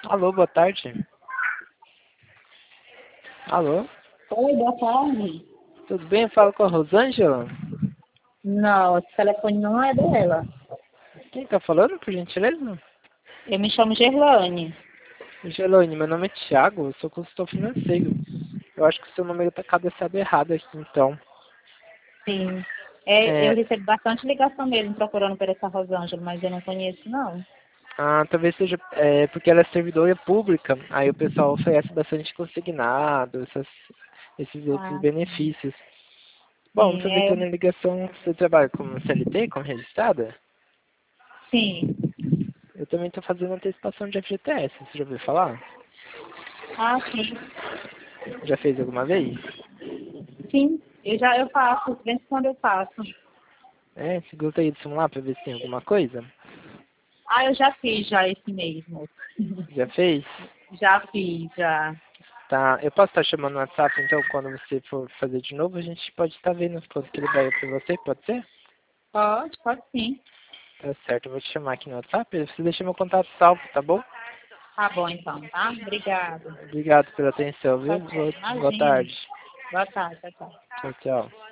Alô, boa tarde. Alô, Oi, boa tarde. tudo bem? Eu falo com a Rosângela. Não, esse telefone não é dela. Quem tá falando, por gentileza? Eu me chamo Gerlane. Gelone, meu nome é Thiago, eu sou consultor financeiro. Eu acho que o seu número tá cabeçado errado aqui, então. Sim. Eu É, recebo bastante ligação mesmo procurando por essa Rosângela, mas eu não conheço, não. talvez seja porque ela é servidora pública, aí o pessoal oferece bastante consignado, esses outros Ah, benefícios. Bom, sim. aproveitando a ligação, você trabalha como CLT, como registrada? Sim. Eu também estou fazendo antecipação de FGTS, você já ouviu falar? Ah, sim. Já fez alguma vez? Sim. Eu faço, de vez em quando eu faço. É, você gostaria de simular para ver se tem alguma coisa? Ah, eu já fiz já esse mês, moço. Já fez? Já fiz, já. Tá, eu posso estar chamando no WhatsApp, então quando você for fazer de novo, a gente pode estar vendo quanto que ele vai para você, pode ser? Pode sim. Tá certo, eu vou te chamar aqui no WhatsApp, você deixa meu contato salvo, tá bom? Tá bom então, tá? Obrigada. Obrigado pela atenção, Tá viu? certo. Boa Imagina. tarde. Boa tarde, tchau, tchau. Tchau, tchau.